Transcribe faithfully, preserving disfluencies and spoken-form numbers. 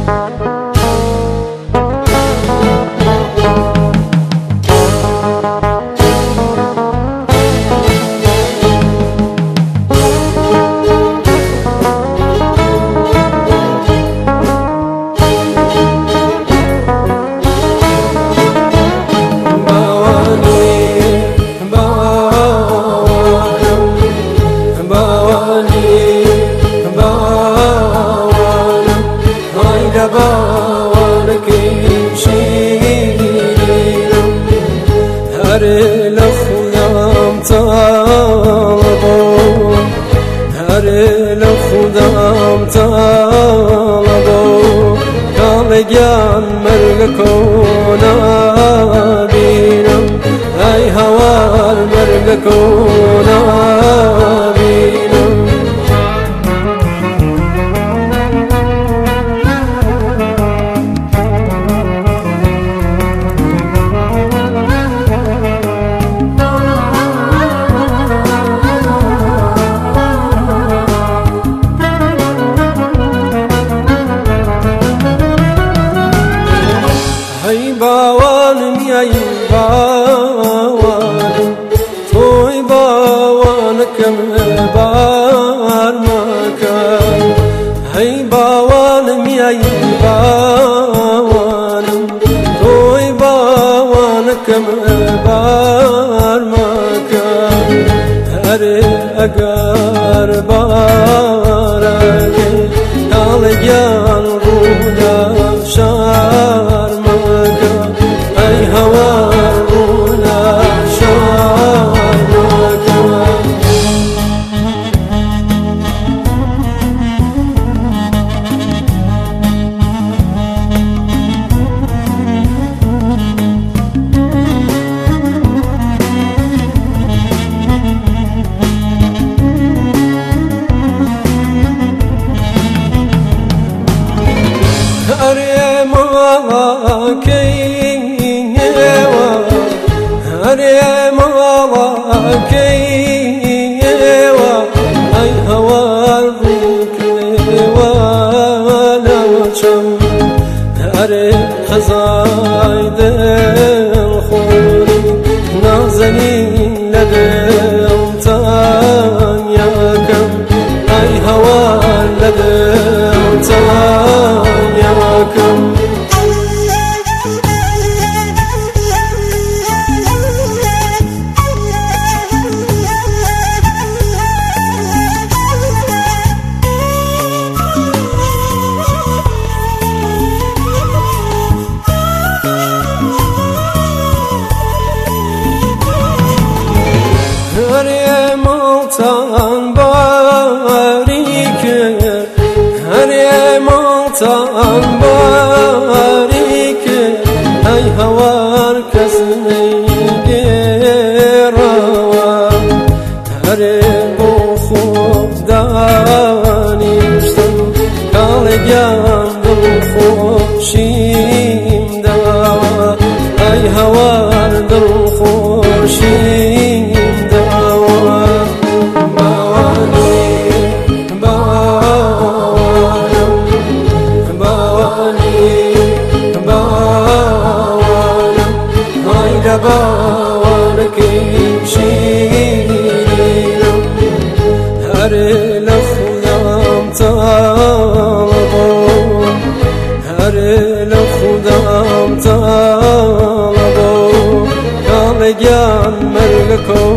هر لخودم طالبم هر لخودم طالبم کالگان مرگ کنم بینم ای هوار مرگ کنم بینم ای باوانم ای باوانم توی باوانکم بار مکن ای باوانم ای باوانم توی باوانکم بار مکن هر اگر بارک کالگان رونا شار ای هوار رونا شار مکن هر مالا کیوا هر مالا کیوا ای هوار کیوا نوچم هر خزای دل خوری نازنین لدم تانیا کم ای هوار لدم تانیا کم هر ملتان باریکه هر ملتان باریکه ای هوار کس نیگروا هر بو خوب دانیشتم کالگان دل خوشیم دوا ای هوار دل خوشیم هر لخودم طالبم هر لخودم طالبم کالگان مرگ